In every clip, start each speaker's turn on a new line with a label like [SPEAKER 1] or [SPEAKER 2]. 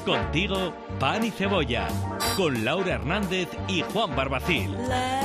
[SPEAKER 1] Contigo, Pan y Cebolla, con Laura Hernández y Juan Barbacil.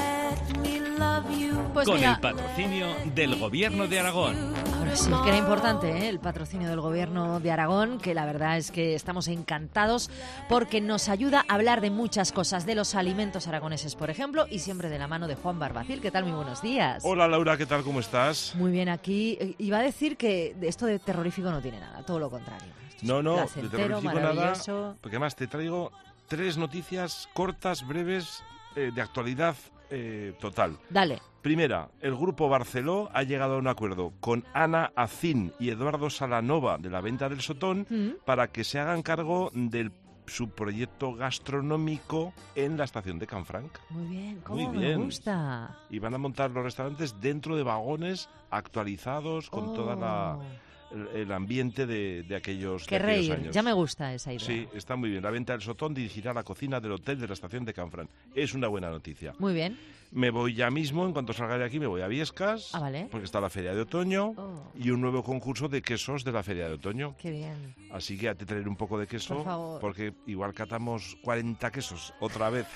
[SPEAKER 2] Pues
[SPEAKER 1] con
[SPEAKER 2] mira,
[SPEAKER 1] el patrocinio del Gobierno de Aragón.
[SPEAKER 2] ahora sí que era importante, ¿eh? El patrocinio del Gobierno de Aragón, que la verdad es que estamos encantados porque nos ayuda a hablar de muchas cosas, de los alimentos aragoneses, por ejemplo, y siempre de la mano de Juan Barbacil. ¿Qué tal? Muy buenos días.
[SPEAKER 3] Hola Laura, ¿qué tal? ¿Cómo estás?
[SPEAKER 2] Muy bien, aquí iba a decir que esto de terrorífico no tiene nada, todo lo contrario. Esto es
[SPEAKER 3] No, de
[SPEAKER 2] placentero,
[SPEAKER 3] terrorífico nada,
[SPEAKER 2] maravilloso.
[SPEAKER 3] porque además te traigo 3 noticias cortas, breves, de actualidad total.
[SPEAKER 2] Dale.
[SPEAKER 3] Primera, el Grupo Barceló ha llegado a un acuerdo con Ana Acín y Eduardo Salanova de la venta del Sotón para que se hagan cargo del subproyecto gastronómico en la estación de Canfranc.
[SPEAKER 2] Muy bien, ¿cómo
[SPEAKER 3] Muy
[SPEAKER 2] me
[SPEAKER 3] bien.
[SPEAKER 2] gusta?
[SPEAKER 3] Y van a montar los restaurantes dentro de vagones actualizados con toda el ambiente de aquellos,
[SPEAKER 2] Qué
[SPEAKER 3] de aquellos
[SPEAKER 2] reír,
[SPEAKER 3] años.
[SPEAKER 2] ya me gusta esa idea.
[SPEAKER 3] Sí, está muy bien. La venta del Sotón dirigirá la cocina del hotel de la estación de Canfranc. Es una buena noticia.
[SPEAKER 2] Muy bien.
[SPEAKER 3] Me voy ya mismo, en cuanto salga de aquí, me voy a Viescas,
[SPEAKER 2] Vale.
[SPEAKER 3] porque está la Feria de Otoño
[SPEAKER 2] Oh.
[SPEAKER 3] y un nuevo concurso de quesos de la Feria de Otoño.
[SPEAKER 2] Qué bien.
[SPEAKER 3] Así que a te traer un poco de queso,
[SPEAKER 2] Por favor.
[SPEAKER 3] porque igual catamos 40 quesos otra vez.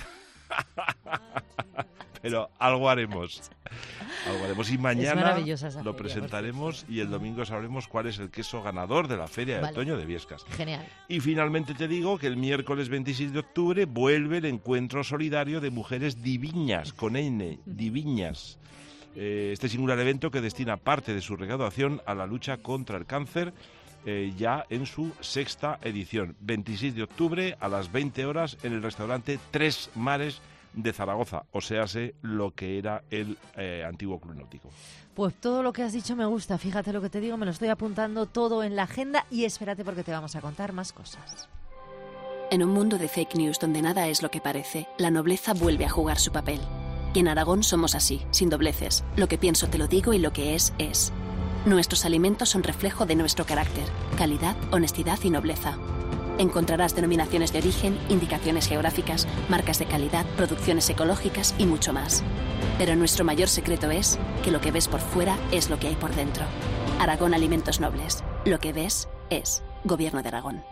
[SPEAKER 3] Pero algo haremos. Algo haremos. Y mañana
[SPEAKER 2] maravillosa esa
[SPEAKER 3] lo
[SPEAKER 2] feria,
[SPEAKER 3] presentaremos y el domingo sabremos cuál es el queso ganador de la Feria de
[SPEAKER 2] Vale.
[SPEAKER 3] Otoño de Viescas.
[SPEAKER 2] Genial.
[SPEAKER 3] Y finalmente te digo que el miércoles 26 de octubre vuelve el encuentro solidario de mujeres diviñas, con N, diviñas. Este singular evento que destina parte de su recaudación a la lucha contra el cáncer, ya en su 6ª edición. 26 de octubre a las 20 horas en el restaurante Tres Mares de Zaragoza, o séase lo que era el antiguo Club Náutico.
[SPEAKER 2] Pues todo lo que has dicho me gusta, fíjate lo que te digo, me lo estoy apuntando todo en la agenda y espérate porque te vamos a contar más cosas.
[SPEAKER 4] En un mundo de fake news donde nada es lo que parece, la nobleza vuelve a jugar su papel. Y en Aragón somos así, sin dobleces. Lo que pienso te lo digo y lo que es, es. Nuestros alimentos son reflejo de nuestro carácter, calidad, honestidad y nobleza. Encontrarás denominaciones de origen, indicaciones geográficas, marcas de calidad, producciones ecológicas y mucho más. Pero nuestro mayor secreto es que lo que ves por fuera es lo que hay por dentro. Aragón Alimentos Nobles. Lo que ves es. Gobierno de Aragón.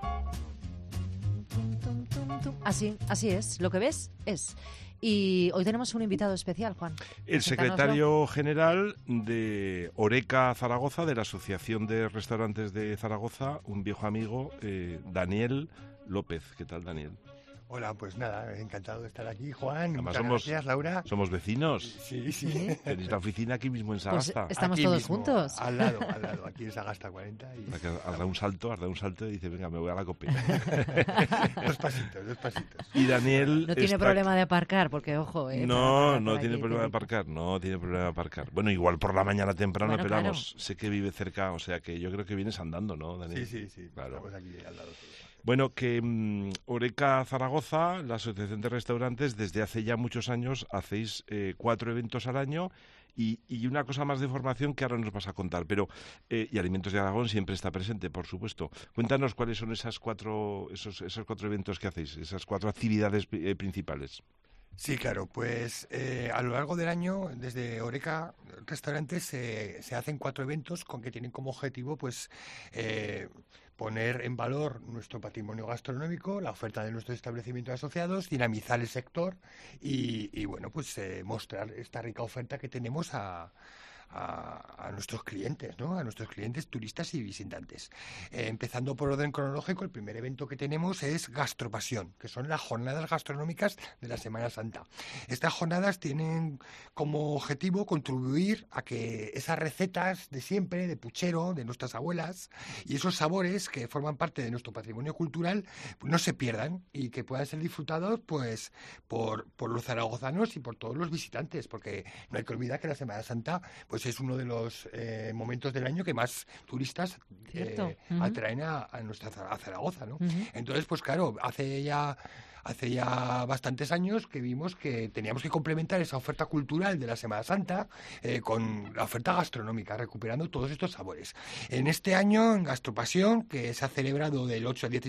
[SPEAKER 2] Así es, lo que ves es. Y hoy tenemos un invitado especial, Juan.
[SPEAKER 3] El
[SPEAKER 2] Preséntanoslo.
[SPEAKER 3] secretario general de Oreca Zaragoza, de la Asociación de Restaurantes de Zaragoza, un viejo amigo, Daniel López. ¿Qué tal, Daniel?
[SPEAKER 5] Hola, pues nada, encantado de estar aquí, Juan.
[SPEAKER 3] Además
[SPEAKER 5] Muchas gracias, Laura.
[SPEAKER 3] somos vecinos.
[SPEAKER 5] Sí.
[SPEAKER 3] Tenéis la oficina aquí mismo en
[SPEAKER 2] Pues
[SPEAKER 3] Sagasta.
[SPEAKER 2] estamos
[SPEAKER 5] Aquí
[SPEAKER 2] todos
[SPEAKER 5] mismo,
[SPEAKER 2] juntos.
[SPEAKER 5] Al lado, aquí en Sagasta 40. Y...
[SPEAKER 3] Has dado un salto y dice, venga, me voy a la COPE.
[SPEAKER 5] dos pasitos.
[SPEAKER 3] Y Daniel
[SPEAKER 2] No tiene
[SPEAKER 3] está-
[SPEAKER 2] problema de aparcar, porque ojo.
[SPEAKER 3] No
[SPEAKER 2] para
[SPEAKER 3] tiene
[SPEAKER 2] que
[SPEAKER 3] problema de
[SPEAKER 2] te-
[SPEAKER 3] aparcar, no tiene problema de aparcar. Bueno, igual por la mañana temprano,
[SPEAKER 2] Bueno,
[SPEAKER 3] pero
[SPEAKER 2] claro.
[SPEAKER 3] vamos, sé que vive cerca, o sea que yo creo que vienes andando, ¿no, Daniel?
[SPEAKER 5] Sí.
[SPEAKER 3] Claro.
[SPEAKER 5] Estamos aquí al lado todos.
[SPEAKER 3] Bueno, que Oreca Zaragoza, la Asociación de Restaurantes, desde hace ya muchos años hacéis 4 eventos al año y una cosa más de formación que ahora nos vas a contar. Pero y Alimentos de Aragón siempre está presente, por supuesto. Cuéntanos cuáles son esos cuatro eventos que hacéis, esas 4 actividades principales.
[SPEAKER 5] Sí, claro, pues a lo largo del año, desde Oreca Restaurantes se hacen 4 eventos con que tienen como objetivo pues poner en valor nuestro patrimonio gastronómico, la oferta de nuestros establecimientos asociados, dinamizar el sector y bueno, pues mostrar esta rica oferta que tenemos a nuestros clientes, ¿no? A nuestros clientes, turistas y visitantes. Empezando por orden cronológico, el primer evento que tenemos es Gastropasión, que son las jornadas gastronómicas de la Semana Santa. Estas jornadas tienen como objetivo contribuir a que esas recetas de siempre, de puchero, de nuestras abuelas, y esos sabores que forman parte de nuestro patrimonio cultural, pues no se pierdan y que puedan ser disfrutados pues por los zaragozanos y por todos los visitantes, porque no hay que olvidar que la Semana Santa pues es uno de los momentos del año que más turistas
[SPEAKER 2] Cierto.
[SPEAKER 5] atraen a Zaragoza, ¿no?
[SPEAKER 2] Ujú.
[SPEAKER 5] Entonces, pues claro, hace ya hace ya bastantes años que vimos que teníamos que complementar esa oferta cultural de la Semana Santa con la oferta gastronómica, recuperando todos estos sabores. En este año, en Gastropasión, que se ha celebrado del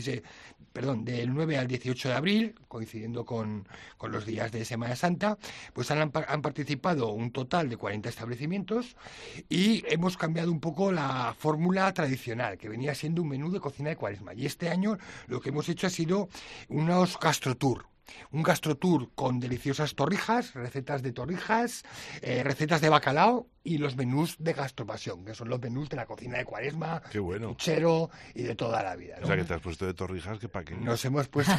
[SPEAKER 5] 9 al 18 de abril, coincidiendo con los días de Semana Santa, pues han participado un total de 40 establecimientos y hemos cambiado un poco la fórmula tradicional, que venía siendo un menú de cocina de Cuaresma. Y este año lo que hemos hecho ha sido unos gastrotour. Un gastrotour con deliciosas torrijas, recetas de torrijas, recetas de bacalao y los menús de Gastropasión, que son los menús de la cocina de Cuaresma,
[SPEAKER 3] Qué bueno.
[SPEAKER 5] puchero y de toda la vida, ¿no?
[SPEAKER 3] O sea, que te has puesto de torrijas, que pa' qué.
[SPEAKER 5] Nos hemos puesto...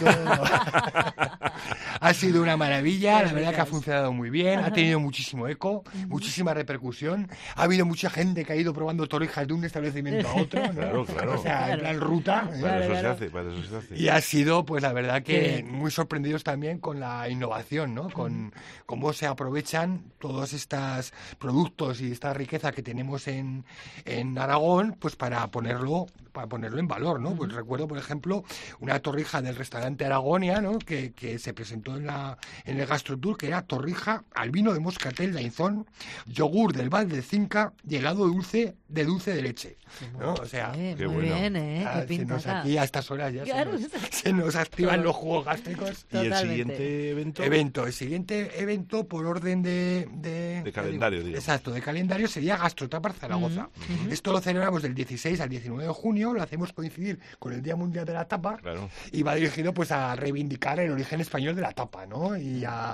[SPEAKER 5] Ha sido una maravilla, la verdad que ha funcionado muy bien, ha tenido muchísimo eco, muchísima repercusión. Ha habido mucha gente que ha ido probando torrijas de un establecimiento a otro, ¿no?
[SPEAKER 3] Claro, claro.
[SPEAKER 5] O sea, en plan ruta.
[SPEAKER 3] Para eso se hace, para eso se hace.
[SPEAKER 5] Y ha sido, pues la verdad que muy sorprendidos también con la innovación, ¿no? Con cómo se aprovechan todos estos productos y esta riqueza que tenemos en Aragón, pues para ponerlo en valor, ¿no? Pues recuerdo, por ejemplo, una torrija del restaurante Aragonia, ¿no? Que se presentó en el Gastrotour, que era torrija al vino de moscatel de Aizón, yogur del Val de Cinca y helado dulce de leche, ¿no? O sea,
[SPEAKER 2] muy
[SPEAKER 3] bueno.
[SPEAKER 2] bien, qué pinta.
[SPEAKER 5] aquí a estas horas ya
[SPEAKER 2] Claro.
[SPEAKER 5] se nos activan los jugos gástricos.
[SPEAKER 3] ¿Y el
[SPEAKER 2] Totalmente.
[SPEAKER 3] siguiente evento?
[SPEAKER 5] El siguiente evento, por orden de
[SPEAKER 3] calendario, digamos.
[SPEAKER 5] Exacto, de calendario, sería Gastrotapas Zaragoza. Esto lo celebramos del 16 al 19 de junio, lo hacemos coincidir con el Día Mundial de la Tapa,
[SPEAKER 3] Claro.
[SPEAKER 5] y va dirigido pues a reivindicar el origen español de la tapa, ¿no? Y de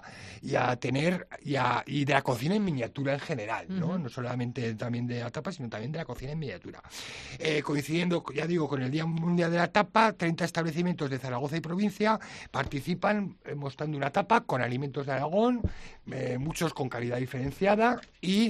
[SPEAKER 5] la cocina en miniatura en general, ¿no? No solamente también de la tapa, sino también de la cocina en miniatura. Coincidiendo, ya digo, con el Día Mundial de la Tapa, 30 establecimientos de Zaragoza y provincia participan mostrando una tapa con alimentos de Aragón, muchos con calidad diferenciada, y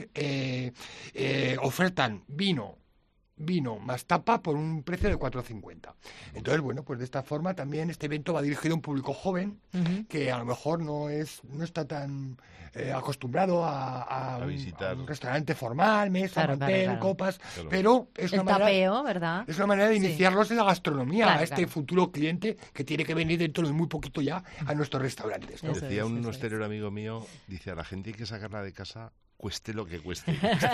[SPEAKER 5] ofertan vino más tapa por un precio de 4,50. Entonces, bueno, pues de esta forma también este evento va dirigido a un público joven que a lo mejor no está tan acostumbrado a
[SPEAKER 3] visitar
[SPEAKER 5] un restaurante formal, mesa, mantel,
[SPEAKER 2] claro.
[SPEAKER 5] copas,
[SPEAKER 3] Claro.
[SPEAKER 5] pero es
[SPEAKER 2] El
[SPEAKER 5] una manera,
[SPEAKER 2] tapeo, ¿verdad?
[SPEAKER 5] es una manera de
[SPEAKER 2] Sí.
[SPEAKER 5] iniciarlos en la gastronomía,
[SPEAKER 2] Claro,
[SPEAKER 5] a este
[SPEAKER 2] claro.
[SPEAKER 5] futuro cliente que tiene que venir dentro de muy poquito ya a nuestros restaurantes, ¿no?
[SPEAKER 2] Eso
[SPEAKER 3] Decía
[SPEAKER 2] es,
[SPEAKER 3] un
[SPEAKER 2] eso
[SPEAKER 3] hostelero amigo mío, dice, a la gente hay que sacarla de casa cueste lo que cueste.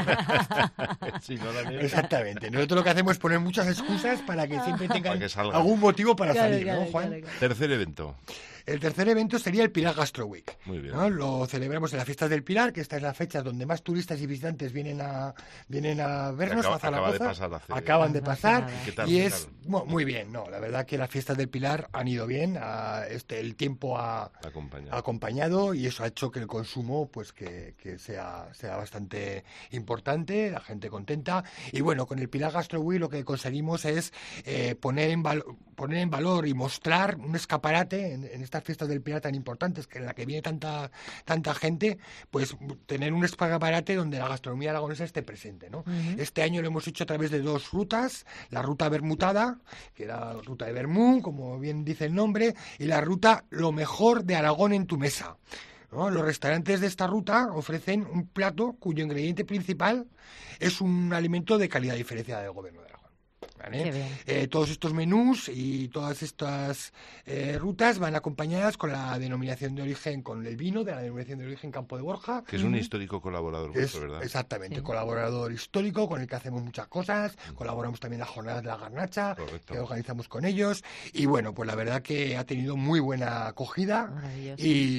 [SPEAKER 3] Si no, Daniel,
[SPEAKER 5] Exactamente. Nosotros lo que hacemos es poner muchas excusas para que siempre tengan
[SPEAKER 3] Para que salga.
[SPEAKER 5] algún motivo para
[SPEAKER 2] Claro,
[SPEAKER 5] salir, ¿no,
[SPEAKER 2] claro,
[SPEAKER 5] Juan?
[SPEAKER 2] claro.
[SPEAKER 3] tercer evento.
[SPEAKER 5] El tercer evento sería el Pilar Gastro Week.
[SPEAKER 3] Muy bien.
[SPEAKER 5] ¿No? Lo celebramos en las fiestas del Pilar, que esta es la fecha donde más turistas y visitantes vienen a vernos a Zaragoza. Acaban de pasar.
[SPEAKER 3] ¿Qué tal?
[SPEAKER 5] Y
[SPEAKER 3] ¿Qué
[SPEAKER 5] es muy bien, ¿no? La verdad que las fiestas del Pilar han ido bien, el tiempo ha acompañado y eso ha hecho que el consumo pues que sea bastante importante, la gente contenta. Y bueno, con el Pilar Gastro Week lo que conseguimos es poner en valor y mostrar un escaparate en estas fiestas del Pilar tan importantes, que en la que viene tanta gente, pues tener un escaparate donde la gastronomía aragonesa esté presente, ¿no? Este año lo hemos hecho a través de dos rutas: la ruta bermutada, que era la ruta de Bermú, como bien dice el nombre, y la ruta Lo mejor de Aragón en tu mesa, ¿no? Los restaurantes de esta ruta ofrecen un plato cuyo ingrediente principal es un alimento de calidad diferenciada del Gobierno de Aragón. ¿Vale? Todos estos menús y todas estas rutas van acompañadas con la denominación de origen, con el vino de la denominación de origen Campo de Borja.
[SPEAKER 3] Que es un histórico colaborador vuestro, ¿verdad?
[SPEAKER 5] Exactamente,
[SPEAKER 2] Sí.
[SPEAKER 5] Colaborador histórico con el que hacemos muchas cosas. Colaboramos también en las jornadas de la garnacha,
[SPEAKER 3] Correcto.
[SPEAKER 5] que organizamos con ellos. Y bueno, pues la verdad que ha tenido muy buena acogida
[SPEAKER 2] Maravilloso.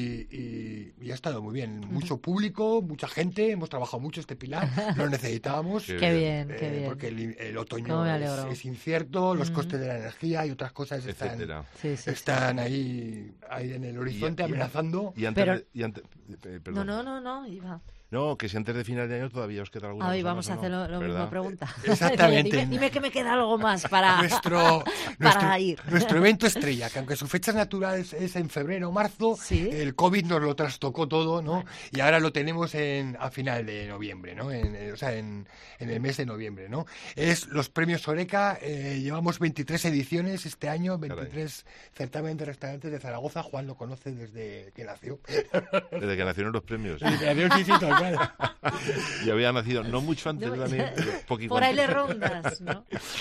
[SPEAKER 5] y ha estado muy bien. Mucho público, mucha gente, hemos trabajado mucho este Pilar, lo necesitábamos.
[SPEAKER 3] Qué
[SPEAKER 2] Qué bien, qué bien.
[SPEAKER 5] Porque el otoño
[SPEAKER 2] Cómo me alegro.
[SPEAKER 5] es incierto, los costes de la energía y otras cosas
[SPEAKER 3] Etcétera.
[SPEAKER 2] Sí, sí,
[SPEAKER 5] están ahí en el horizonte amenazando.
[SPEAKER 3] Y antes,
[SPEAKER 2] Pero-
[SPEAKER 3] perdón.
[SPEAKER 2] No, Iba.
[SPEAKER 3] No, que si antes de final de año todavía os queda alguna
[SPEAKER 2] Hoy
[SPEAKER 3] cosa
[SPEAKER 2] vamos
[SPEAKER 3] más,
[SPEAKER 2] a
[SPEAKER 3] ¿o
[SPEAKER 2] hacer
[SPEAKER 3] no?
[SPEAKER 2] lo
[SPEAKER 3] ¿Verdad?
[SPEAKER 2] mismo pregunta.
[SPEAKER 5] Exactamente.
[SPEAKER 2] Dime que me queda algo más para para ir.
[SPEAKER 5] Nuestro evento estrella, que aunque su fecha natural es en febrero o marzo,
[SPEAKER 2] Sí.
[SPEAKER 5] el COVID nos lo trastocó todo, ¿no? Y ahora lo tenemos a final de noviembre, ¿no? En el mes de noviembre, ¿no? Es los premios Oreca, llevamos 23 ediciones este año, 23 certámenes de restaurantes de Zaragoza. Juan lo conoce desde que nació.
[SPEAKER 3] Desde que nacieron los premios.
[SPEAKER 5] Desde que nació, sí, claro.
[SPEAKER 3] Y había nacido, no mucho antes, Daniel, pero poquito
[SPEAKER 2] Por ahí
[SPEAKER 3] antes.
[SPEAKER 2] le rondas, ¿no?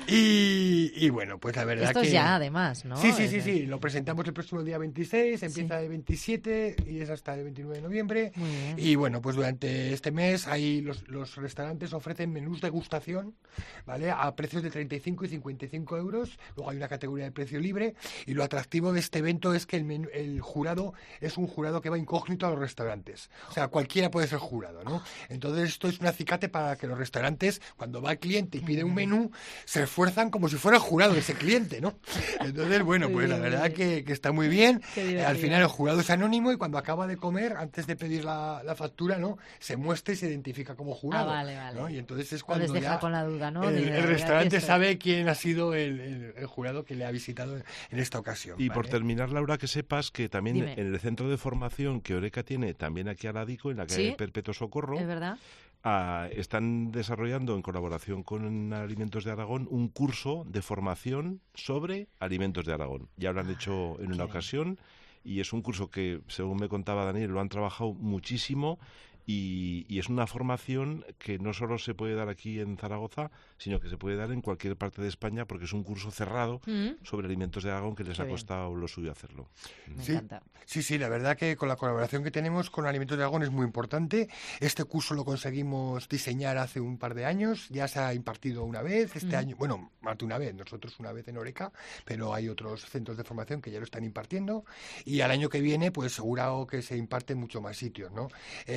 [SPEAKER 5] Y bueno, pues la verdad
[SPEAKER 2] Esto
[SPEAKER 5] que...
[SPEAKER 2] es ya, además, ¿no?
[SPEAKER 5] Sí. Lo presentamos el próximo día 26, empieza el 27 y es hasta el 29 de noviembre.
[SPEAKER 2] Muy bien.
[SPEAKER 5] Y bueno, pues durante este mes ahí los restaurantes ofrecen menús de degustación, ¿vale? A precios de 35 y 55 euros. Luego hay una categoría de precio libre. Y lo atractivo de este evento es que el jurado es un jurado que va incógnito a los restaurantes. O sea, cualquiera puede ser jurado, ¿no? Entonces esto es un acicate para que los restaurantes, cuando va el cliente y pide un menú, se esfuerzan como si fuera el jurado de ese cliente, ¿no? Entonces, bueno, pues la verdad que está muy bien. Al final el jurado es anónimo y cuando acaba de comer, antes de pedir la factura, ¿no? Se muestra y se identifica como jurado.
[SPEAKER 2] Vale.
[SPEAKER 5] ¿no? Y entonces es
[SPEAKER 2] No
[SPEAKER 5] cuando
[SPEAKER 2] les deja
[SPEAKER 5] ya
[SPEAKER 2] con la duda, ¿no?
[SPEAKER 5] el restaurante sabe quién ha sido el jurado que le ha visitado en esta ocasión.
[SPEAKER 3] Y
[SPEAKER 5] ¿vale?
[SPEAKER 3] por terminar, Laura, que sepas que también
[SPEAKER 2] Dime.
[SPEAKER 3] en el centro de formación que Eureka tiene, también aquí al ladico, en la calle
[SPEAKER 2] ¿Sí?
[SPEAKER 3] Perpetuo Socorro,
[SPEAKER 2] ¿Es verdad?
[SPEAKER 3] están desarrollando en colaboración con Alimentos de Aragón un curso de formación sobre alimentos de Aragón. Ya lo han hecho en una ocasión y es un curso que, según me contaba Daniel, lo han trabajado muchísimo. Y es una formación que no solo se puede dar aquí en Zaragoza, sino que se puede dar en cualquier parte de España porque es un curso cerrado sobre alimentos de Aragón que les ha costado lo suyo hacerlo.
[SPEAKER 2] Me encanta.
[SPEAKER 5] Sí, la verdad que con la colaboración que tenemos con Alimentos de Aragón es muy importante. Este curso lo conseguimos diseñar hace un par de años, ya se ha impartido una vez, este año, bueno, más de una vez, nosotros una vez en Eureka, pero hay otros centros de formación que ya lo están impartiendo y al año que viene pues seguro que se imparte en mucho más sitios, ¿no?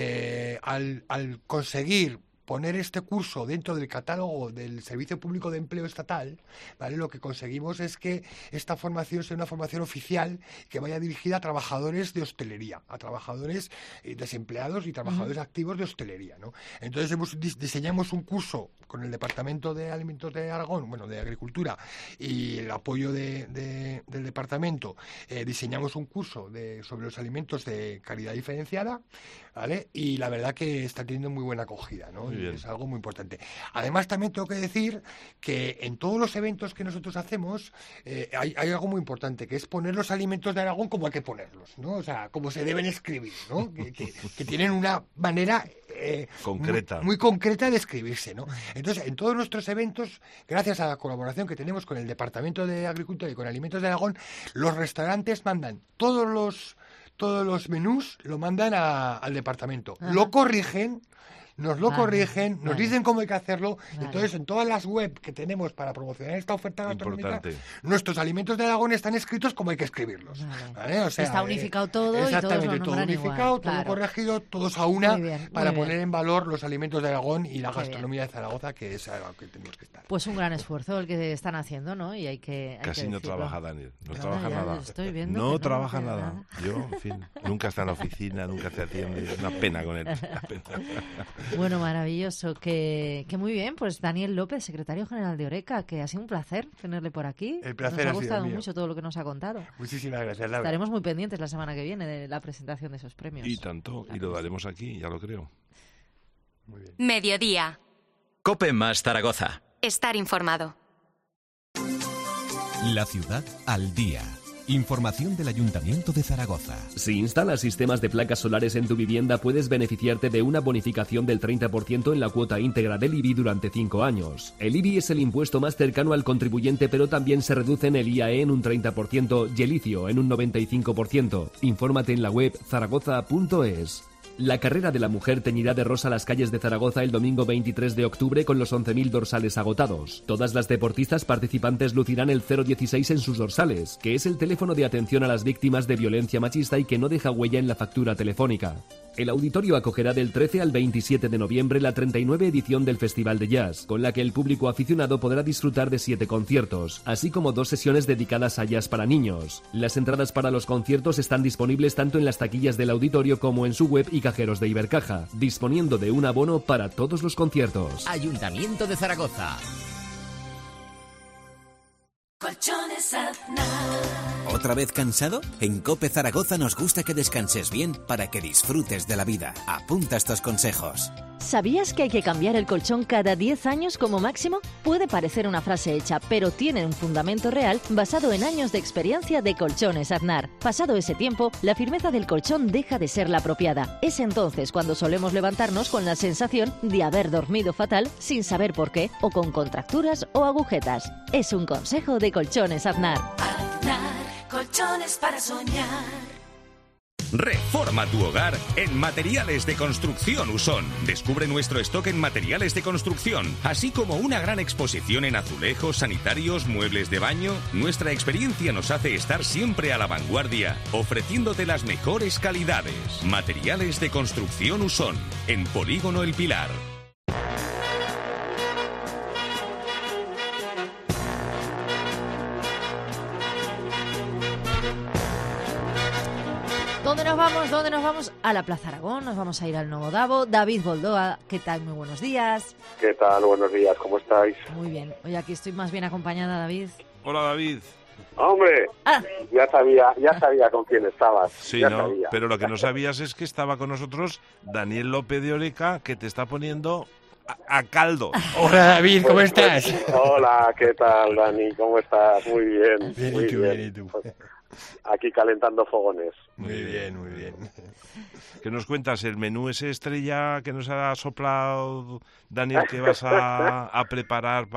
[SPEAKER 5] Al conseguir poner este curso dentro del catálogo del Servicio Público de Empleo Estatal, ¿vale? Lo que conseguimos es que esta formación sea una formación oficial que vaya dirigida a trabajadores de hostelería, a trabajadores desempleados y trabajadores activos de hostelería, ¿no? Entonces diseñamos un curso con el Departamento de Alimentos de Aragón, bueno, de Agricultura, y el apoyo del departamento, diseñamos un curso sobre los alimentos de calidad diferenciada, ¿vale? Y la verdad que está teniendo muy buena acogida, ¿no? Es algo muy importante. Además, también tengo que decir que en todos los eventos que nosotros hacemos hay algo muy importante, que es poner los alimentos de Aragón como hay que ponerlos, ¿no? O sea, como se deben escribir, ¿no? Que tienen una manera
[SPEAKER 3] concreta.
[SPEAKER 5] Muy concreta de escribirse, ¿no? Entonces, en todos nuestros eventos, gracias a la colaboración que tenemos con el Departamento de Agricultura y con Alimentos de Aragón, los restaurantes mandan todos los menús, lo mandan al departamento. Lo corrigen, nos lo corrigen, nos dicen cómo hay que hacerlo. Entonces, en todas las web que tenemos para promocionar esta oferta gastronómica, nuestros alimentos de Aragón están escritos como hay que escribirlos. ¿Vale? O sea,
[SPEAKER 2] está unificado todo y
[SPEAKER 5] exactamente,
[SPEAKER 2] todos lo
[SPEAKER 5] todo
[SPEAKER 2] igual,
[SPEAKER 5] unificado, todo
[SPEAKER 2] claro.
[SPEAKER 5] corregido, todos a una, para
[SPEAKER 2] muy
[SPEAKER 5] poner en valor los alimentos de Aragón y la
[SPEAKER 2] Qué
[SPEAKER 5] gastronomía de Zaragoza, que es algo que tenemos que estar.
[SPEAKER 2] Pues un gran esfuerzo el que están haciendo, ¿no? Y hay que
[SPEAKER 3] Casi no trabaja Daniel, no trabaja
[SPEAKER 2] ya
[SPEAKER 3] nada.
[SPEAKER 2] lo estoy viendo
[SPEAKER 3] No
[SPEAKER 2] que
[SPEAKER 3] trabaja nada. Yo, en fin, nunca está en la oficina, nunca se atiende. Es una pena con él.
[SPEAKER 2] Bueno, maravilloso. Que muy bien, pues Daniel López, secretario general de Eureka, que ha sido un placer tenerle por aquí.
[SPEAKER 5] El placer
[SPEAKER 2] nos ha
[SPEAKER 5] ha sido
[SPEAKER 2] gustado
[SPEAKER 5] mío.
[SPEAKER 2] mucho todo lo que nos ha contado.
[SPEAKER 5] Muchísimas gracias, Laura.
[SPEAKER 2] Estaremos muy pendientes la semana que viene de la presentación de esos premios.
[SPEAKER 3] Y tanto, y lo daremos aquí, ya lo creo.
[SPEAKER 5] Muy bien.
[SPEAKER 6] Mediodía.
[SPEAKER 7] COPE más Zaragoza.
[SPEAKER 6] Estar informado.
[SPEAKER 8] La ciudad al día. Información del Ayuntamiento de Zaragoza.
[SPEAKER 9] Si instalas sistemas de placas solares en tu vivienda, puedes beneficiarte de una bonificación del 30% en la cuota íntegra del IBI durante 5 años. El IBI es el impuesto más cercano al contribuyente, pero también se reduce en el IAE en un 30% y el ICIO en un 95%. Infórmate en la web zaragoza.es. La carrera de la mujer teñirá de rosa las calles de Zaragoza el domingo 23 de octubre con los 11.000 dorsales agotados. Todas las deportistas participantes lucirán el 016 en sus dorsales, que es el teléfono de atención a las víctimas de violencia machista y que no deja huella en la factura telefónica. El auditorio acogerá del 13 al 27 de noviembre la 39 edición del Festival de Jazz, con la que el público aficionado podrá disfrutar de 7 conciertos, así como 2 sesiones dedicadas a jazz para niños. Las entradas para los conciertos están disponibles tanto en las taquillas del auditorio como en su web y cajeros de Ibercaja, disponiendo de un abono para todos los conciertos.
[SPEAKER 8] Ayuntamiento de Zaragoza.
[SPEAKER 10] Colchones Aznar.
[SPEAKER 6] ¿Otra vez cansado? En COPE Zaragoza nos gusta que descanses bien para que disfrutes de la vida. Apunta estos consejos.
[SPEAKER 2] ¿Sabías que hay que cambiar el colchón cada 10 años como máximo? Puede parecer una frase hecha, pero tiene un fundamento real basado en años de experiencia de Colchones Aznar. Pasado ese tiempo, la firmeza del colchón deja de ser la apropiada. Es entonces cuando solemos levantarnos con la sensación de haber dormido fatal sin saber por qué, o con contracturas o agujetas. Es un consejo de Colchones Aznar.
[SPEAKER 10] Aznar, colchones para soñar.
[SPEAKER 11] Reforma tu hogar en Materiales de Construcción Usón. Descubre nuestro stock en materiales de construcción, así como una gran exposición en azulejos, sanitarios, muebles de baño. Nuestra experiencia nos hace estar siempre a la vanguardia, ofreciéndote las mejores calidades. Materiales de Construcción Usón, en Polígono El Pilar.
[SPEAKER 2] ¿Dónde nos vamos? A la Plaza Aragón, nos vamos a ir al Nuevo Davo. David Boldoa, ¿qué tal? Muy buenos días.
[SPEAKER 12] ¿Qué tal? Buenos días, ¿cómo estáis?
[SPEAKER 2] Muy bien. Oye, aquí estoy más bien acompañada, David.
[SPEAKER 3] Hola, David.
[SPEAKER 12] ¡Hombre! Ya sabía con quién estabas.
[SPEAKER 3] Sí,
[SPEAKER 12] ya
[SPEAKER 3] ¿no?
[SPEAKER 12] sabía.
[SPEAKER 3] Pero lo que no sabías es que estaba con nosotros Daniel López de Oreca, que te está poniendo a caldo.
[SPEAKER 5] Hola, David, ¿cómo estás?
[SPEAKER 12] Hola, ¿qué tal, Dani? ¿Cómo estás? Muy bien.
[SPEAKER 5] Bien,
[SPEAKER 12] muy
[SPEAKER 5] ¿y tú?
[SPEAKER 12] bien.
[SPEAKER 5] Bien, ¿y tú?
[SPEAKER 12] Aquí calentando fogones.
[SPEAKER 5] Muy bien, muy bien.
[SPEAKER 3] ¿Qué nos cuentas? El menú ese estrella que nos ha soplado Daniel, que vas a preparar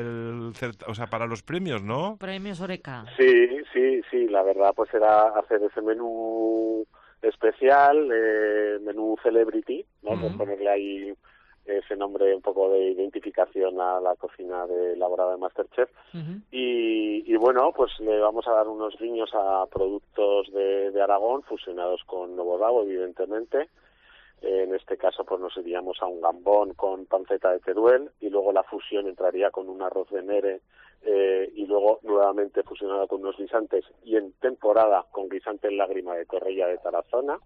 [SPEAKER 3] para los premios, ¿no?
[SPEAKER 2] Premios Oreca.
[SPEAKER 12] Sí, la verdad pues era hacer ese menú especial, menú Celebrity, ¿no?
[SPEAKER 2] Uh-huh.
[SPEAKER 12] Por ponerle ahí ese nombre un poco de identificación a la cocina elaborada de MasterChef.
[SPEAKER 2] Uh-huh.
[SPEAKER 12] Y bueno, pues le vamos a dar unos guiños a productos de Aragón fusionados con Nuevo Davo, evidentemente. En este caso pues nos iríamos a un gambón con panceta de Teruel, y luego la fusión entraría con un arroz de Nere, y luego nuevamente fusionado con unos guisantes, y en temporada con guisante en lágrima de Correia de Tarazona.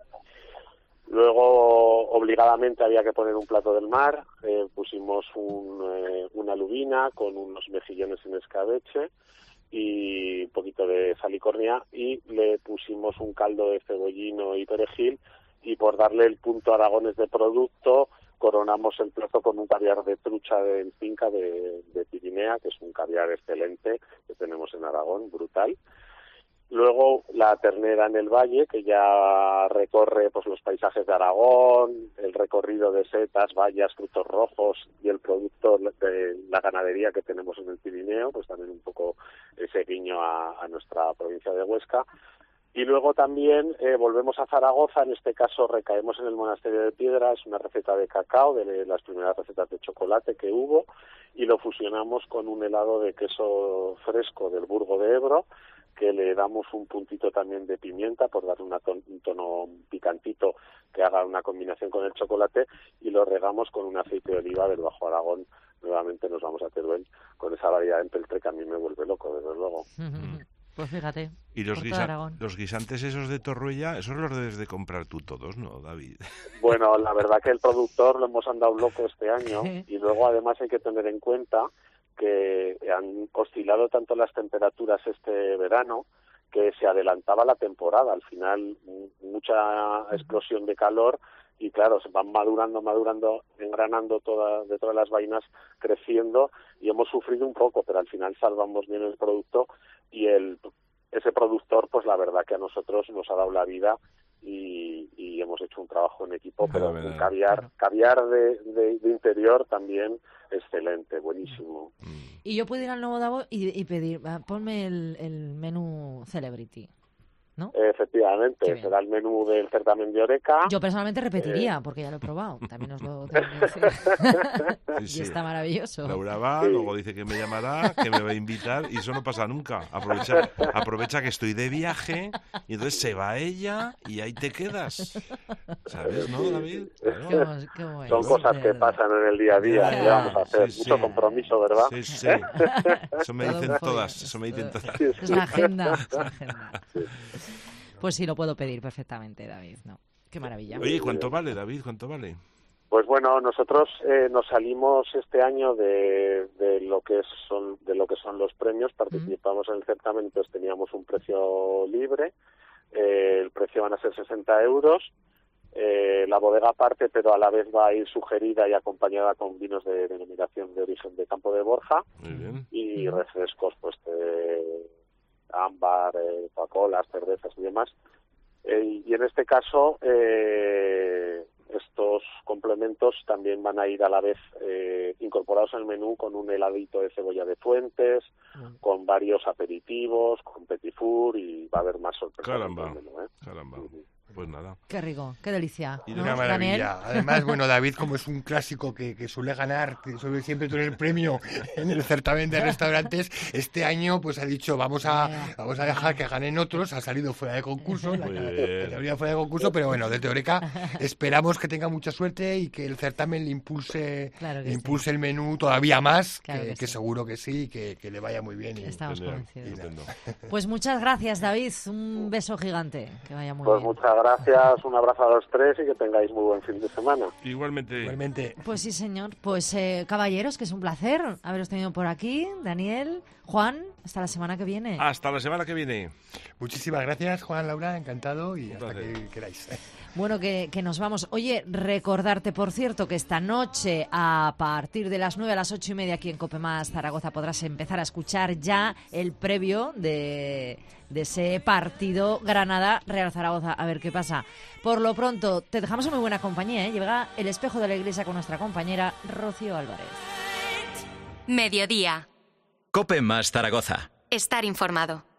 [SPEAKER 12] Luego, obligadamente, había que poner un plato del mar. Pusimos una lubina con unos mejillones en escabeche y un poquito de salicornia, y le pusimos un caldo de cebollino y perejil, y por darle el punto aragones de producto, coronamos el plato con un caviar de trucha en finca de Pirinea, que es un caviar excelente que tenemos en Aragón, brutal. Luego la ternera en el valle, que ya recorre pues los paisajes de Aragón, el recorrido de setas, bayas, frutos rojos y el producto de la ganadería que tenemos en el Pirineo, pues también un poco ese guiño a nuestra provincia de Huesca. Y luego también volvemos a Zaragoza, en este caso recaemos en el Monasterio de Piedra, es una receta de cacao, de las primeras recetas de chocolate que hubo, y lo fusionamos con un helado de queso fresco del Burgo de Ebro, que le damos un puntito también de pimienta por darle un tono picantito que haga una combinación con el chocolate, y lo regamos con un aceite de oliva del Bajo Aragón. Nuevamente nos vamos a Teruel con esa variedad de empeltre que a mí me vuelve loco, desde luego.
[SPEAKER 2] Pues fíjate.
[SPEAKER 3] Y los guisantes esos de Torruella, esos los debes de comprar tú todos, ¿no, David?
[SPEAKER 12] Bueno, la verdad que el productor lo hemos andado loco este año, y luego además hay que tener en cuenta que han oscilado tanto las temperaturas este verano que se adelantaba la temporada. Al final, mucha explosión de calor, y claro, se van madurando, engranando de todas las vainas, creciendo, y hemos sufrido un poco, pero al final salvamos bien el producto, y ese productor, pues la verdad que a nosotros nos ha dado la vida, y hemos hecho un trabajo en equipo, pero un caviar de interior también excelente, buenísimo.
[SPEAKER 2] Y yo puedo ir al Nuevo Davo y pedir, ponme el menú Celebrity, ¿no?
[SPEAKER 12] Efectivamente, será el menú del certamen de Oreca.
[SPEAKER 2] Yo personalmente repetiría, porque ya lo he probado, también os lo tengo que decir.
[SPEAKER 3] Sí.
[SPEAKER 2] Y está maravilloso.
[SPEAKER 3] Laura va, luego dice que me llamará, que me va a invitar, y eso no pasa nunca. Aprovecha que estoy de viaje, y entonces se va ella y ahí te quedas. ¿Sabes, no, David? Claro.
[SPEAKER 2] Qué bueno.
[SPEAKER 12] Son cosas que pasan en el día a día. ¿Qué vamos a hacer? Mucho compromiso, ¿verdad?
[SPEAKER 3] Sí. Eso me dicen todas.
[SPEAKER 2] Es la agenda. Pues sí, lo puedo pedir perfectamente, David, ¿no? Qué maravilla.
[SPEAKER 3] Oye, ¿cuánto vale, David? ¿Cuánto vale?
[SPEAKER 12] Pues bueno, nosotros nos salimos este año de lo que son los premios, participamos en el certamen, entonces teníamos un precio libre, el precio van a ser 60 euros, la bodega aparte, pero a la vez va a ir sugerida y acompañada con vinos de denominación de origen de Campo de Borja.
[SPEAKER 3] Muy bien.
[SPEAKER 12] Y refrescos, pues ámbar, Coca-Cola, cervezas y demás. Y en este caso, estos complementos también van a ir a la vez incorporados en el menú con un heladito de cebolla de Fuentes, con varios aperitivos, con petit four, y va a haber más sorpresas.
[SPEAKER 3] Caramba,
[SPEAKER 12] en el menú,
[SPEAKER 3] caramba. Pues nada.
[SPEAKER 2] Qué rico, qué delicia.
[SPEAKER 5] Y
[SPEAKER 2] ¿no,
[SPEAKER 5] una maravilla.
[SPEAKER 2] Daniel?
[SPEAKER 5] Además, bueno, David, como es un clásico que suele ganar, que suele siempre tener el premio en el certamen de restaurantes, este año pues ha dicho vamos a dejar que ganen otros. Ha salido fuera de concurso, la teoría fuera de concurso, pero bueno, desde Oreca esperamos que tenga mucha suerte y que el certamen le impulse, el menú todavía más,
[SPEAKER 2] Claro
[SPEAKER 5] que seguro que sí, que le vaya muy bien.
[SPEAKER 2] Estamos convencidos.
[SPEAKER 5] Y
[SPEAKER 2] Pues muchas gracias, David. Un beso gigante. Que vaya muy
[SPEAKER 12] Pues
[SPEAKER 2] bien.
[SPEAKER 12] muchas gracias, un abrazo a los tres y que tengáis muy buen fin de semana.
[SPEAKER 3] Igualmente.
[SPEAKER 2] Pues sí, señor. Pues caballeros, que es un placer haberos tenido por aquí. Daniel, Juan, hasta la semana que viene.
[SPEAKER 3] Hasta la semana que viene.
[SPEAKER 5] Muchísimas gracias, Juan, Laura, encantado, y hasta que queráis.
[SPEAKER 2] Bueno, que nos vamos. Oye, recordarte, por cierto, que esta noche, a partir de las 9 a las 8:30 aquí en COPE Más Zaragoza, podrás empezar a escuchar ya el previo de ese partido Granada-Real Zaragoza. A ver qué pasa. Por lo pronto, te dejamos en muy buena compañía, ¿eh? Llega El Espejo de la Iglesia con nuestra compañera Rocío Álvarez.
[SPEAKER 13] Mediodía.
[SPEAKER 7] COPE Más Zaragoza.
[SPEAKER 13] Estar informado.